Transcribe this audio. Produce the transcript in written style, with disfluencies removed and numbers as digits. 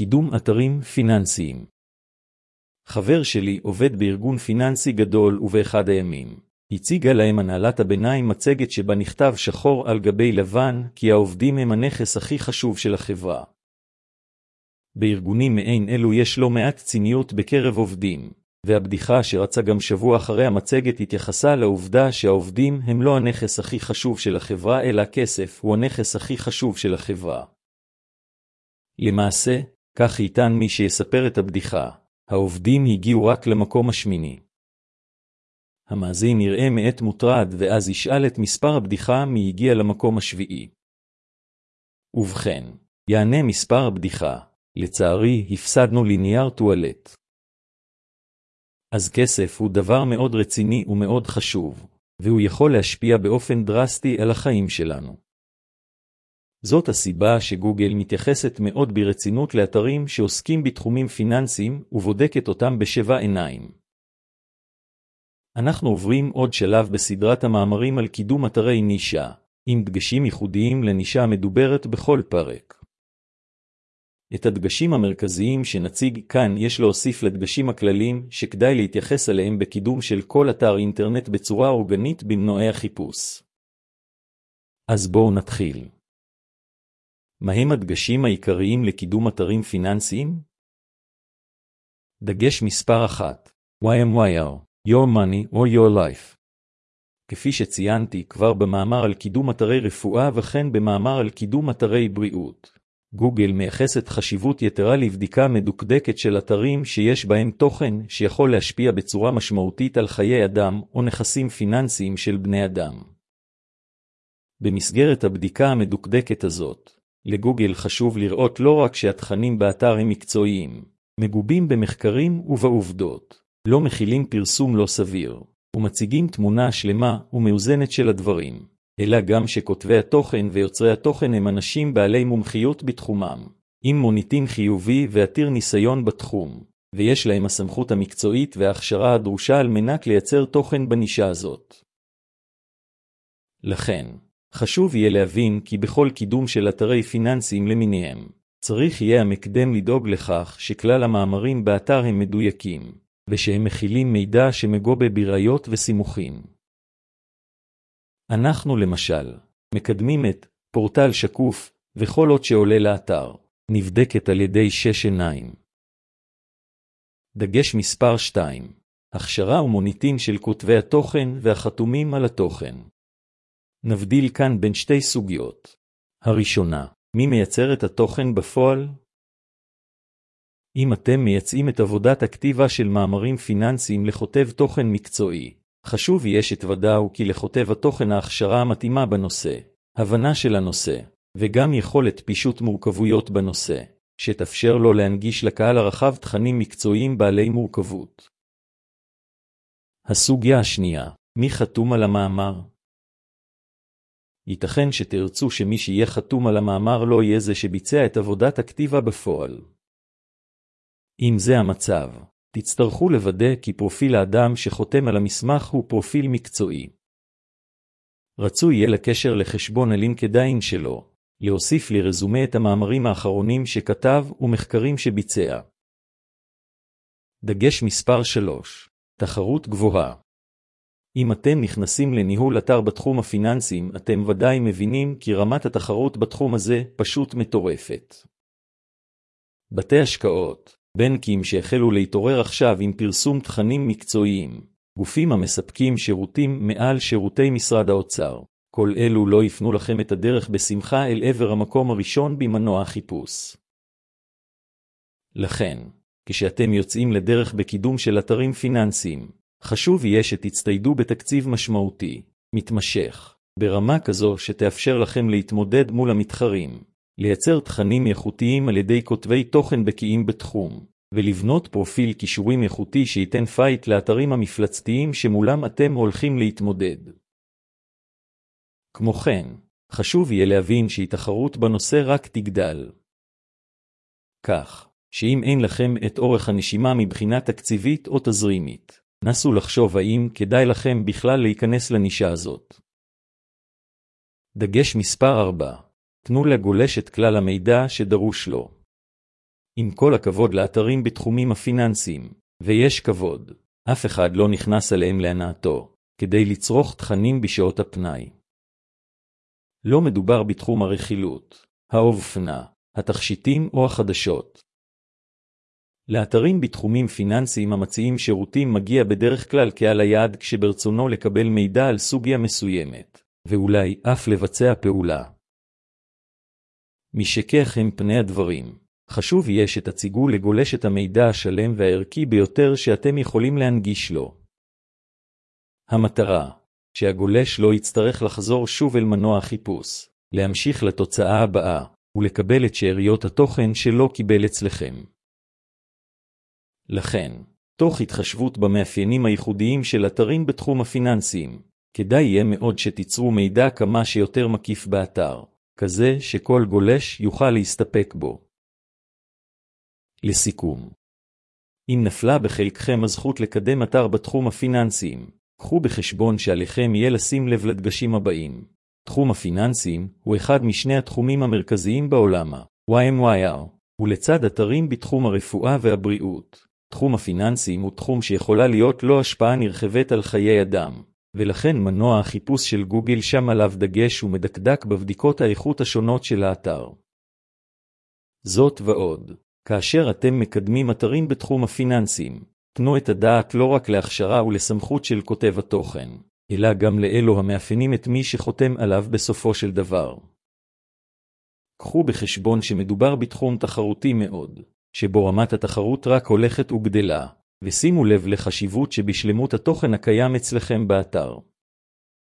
קידום אתרים פיננסיים. חבר שלי עובד בארגון פיננסי גדול ובאחד הימים הציגה להם הנהלת הביניים מצגת שבה נכתב שחור על גבי לבן כי העובדים הם הנכס הכי חשוב של החברה. בארגונים מעין אלו יש לא מעט ציניות בקרב עובדים, והבדיחה שרצה גם שבוע אחרי המצגת התייחסה לעובדה שהעובדים הם לא הנכס הכי חשוב של החברה אלא הכסף הוא הנכס הכי חשוב של החברה. למעשה, כך יטען מי שיספר את הבדיחה, העובדים הגיעו רק למקום השמיני. המאזין יראה מעט מוטרד ואז ישאל את מספר הבדיחה מי הגיע למקום השביעי. ובכן, יענה מספר הבדיחה, לצערי הפסדנו לנייר טואלט. אז כסף הוא דבר מאוד רציני ומאוד חשוב, והוא יכול להשפיע באופן דרסטי על החיים שלנו. זאת הסיבה שגוגל מתייחסת מאוד ברצינות לאתרים שעוסקים בתחומים פיננסיים ובודקת אותם בשבע עיניים. אנחנו עוברים עוד שלב בסדרת המאמרים על קידום אתרי נישה, עם דגשים ייחודיים לנישה המדוברת בכל פרק. את הדגשים המרכזיים שנציג כאן יש להוסיף לדגשים הכלליים שכדאי להתייחס אליהם בקידום של כל אתר אינטרנט בצורה אורגנית במנועי החיפוש. אז בואו נתחיל. מהם הדגשים העיקריים לקידום אתרים פיננסיים? דגש מספר 1. YMYR, Your Money or Your Life. כפי שציינתי כבר במאמר על קידום אתרי רפואה וכן במאמר על קידום אתרי בריאות. גוגל מייחסת חשיבות יתרה לבדיקה מדוקדקת של אתרים שיש בהם תוכן שיכול להשפיע בצורה משמעותית על חיי אדם או נכסים פיננסיים של בני אדם. במסגרת הבדיקה המדוקדקת הזאת, לגוגל חשוב לראות לא רק שהתכנים באתר הם מקצועיים, מגובים במחקרים ובעובדות, לא מכילים פרסום לא סביר, ומציגים תמונה שלמה ומאוזנת של הדברים, אלא גם שכותבי התוכן ויוצרי התוכן הם אנשים בעלי מומחיות בתחומם, עם מוניטין חיובי ועתיר ניסיון בתחום, ויש להם הסמכות המקצועית וההכשרה הדרושה על מנת לייצר תוכן בנישה הזאת. לכן, חשוב יהיה להבין כי בכל קידום של אתרי פיננסיים למיניהם, צריך יהיה המקדם לדאוג לכך שכלל המאמרים באתר הם מדויקים, ושהם מכילים מידע שמגובה בראיות וסימוכין. אנחנו למשל, מקדמים את פורטל שקוף, וכל עוד שעולה לאתר, נבדקת על ידי 6 עיניים. דגש מספר 2. הכשרה ומוניטין של כותבי התוכן והחתומים על התוכן. נבדיל כאן בין שתי סוגיות. הראשונה, מי מייצר את התוכן בפועל? אם אתם מייצאים את עבודת הכתיבה של מאמרים פיננסיים לכותב תוכן מקצועי, חשוב יש שתוודאו כי לכותב התוכן ההכשרה המתאימה בנושא, הבנה של הנושא, וגם יכולת פישוט מורכבויות בנושא, שתאפשר לו להנגיש לקהל הרחב תכנים מקצועיים בעלי מורכבות. הסוגיה השנייה, מי חתום על המאמר? ייתכן שתרצו שמי שיהיה חתום על המאמר לא יהיה זה שביצע את עבודת הכתיבה בפועל. אם זה המצב, תצטרכו לוודא כי פרופיל האדם שחותם על המסמך הוא פרופיל מקצועי. רצוי יהיה לקשר לחשבון הלינקדאין שלו, להוסיף לי רזומה את המאמרים האחרונים שכתב ומחקרים שביצע. דגש מספר 3. תחרות גבוהה. אם אתם נכנסים לניהול אתר בתחום הפיננסים, אתם ודאי מבינים כי רמת התחרות בתחום הזה פשוט מטורפת. בתי השקעות, בנקים שהחלו להתעורר עכשיו עם פרסום תכנים מקצועיים, גופים המספקים שירותים מעל שירותי משרד האוצר, כל אלו לא יפנו לכם את הדרך בשמחה אל עבר המקום הראשון במנוע החיפוש. לכן, כשאתם יוצאים לדרך בקידום של אתרים פיננסיים, חשוב יהיה שתצטיידו בתקציב משמעותי, מתמשך, ברמה כזו שתאפשר לכם להתמודד מול המתחרים, לייצר תכנים איכותיים על ידי כותבי תוכן בקיאים בתחום, ולבנות פרופיל קישורים איכותי שייתן פייט לאתרים המפלצתיים שמולם אתם הולכים להתמודד. כמו כן, חשוב יהיה להבין שהתחרות בנושא רק תגדל. כך, שאם אין לכם את אורך הנשימה מבחינה תקציבית או תזרימית, נסו לחשוב האם כדאי לכם בכלל להיכנס לנישה הזאת. דגש מספר 4. תנו לגולש את כלל המידע שדרוש לו. עם כל הכבוד לאתרים בתחומים הפיננסיים, ויש כבוד, אף אחד לא נכנס עליהם להנאתו, כדי לצרוך תכנים בשעות הפנאי. לא מדובר בתחום הרכילות, האופנה, התכשיטים או החדשות. לאתרים בתחומים פיננסיים המציעים שירותים מגיע בדרך כלל קהל היעד כשברצונו לקבל מידע על סוגיה מסוימת, ואולי אף לבצע פעולה. משכך הם פני הדברים, חשוב יהיה שתציגו לגולש את המידע השלם והערכי ביותר שאתם יכולים להנגיש לו. המטרה, שהגולש לא יצטרך לחזור שוב אל מנוע החיפוש, להמשיך לתוצאה הבאה, ולקבל את שאריות התוכן שלא קיבל אצלכם. לכן, תוך התחשבות במאפיינים הייחודיים של אתרים בתחום הפיננסיים, כדאי יהיה מאוד שתיצרו מידע כמה שיותר מקיף באתר, כזה שכל גולש יוכל להסתפק בו. לסיכום, אם נפלה בחלקכם הזכות לקדם אתר בתחום הפיננסיים, קחו בחשבון שעליכם יהיה לשים לב לדגשים הבאים. תחום הפיננסיים הוא אחד משני התחומים המרכזיים בעולם, YMYR, ולצד אתרים בתחום הרפואה והבריאות. תחום הפיננסים הוא תחום שיכולה להיות לו השפעה נרחבת על חיי אדם, ולכן מנוע החיפוש של גוגל שם עליו דגש ומדקדק בבדיקות האיכות השונות של האתר. זאת ועוד, כאשר אתם מקדמים אתרים בתחום הפיננסים, תנו את הדעת לא רק להכשרה ולסמכות של כותב התוכן, אלא גם לאלו המאפיינים את מי שחותם עליו בסופו של דבר. קחו בחשבון שמדובר בתחום תחרותי מאוד, שבו רמת התחרות רק הולכת וגדלה, ושימו לב לחשיבות שבשלמות התוכן הקיים אצלכם באתר.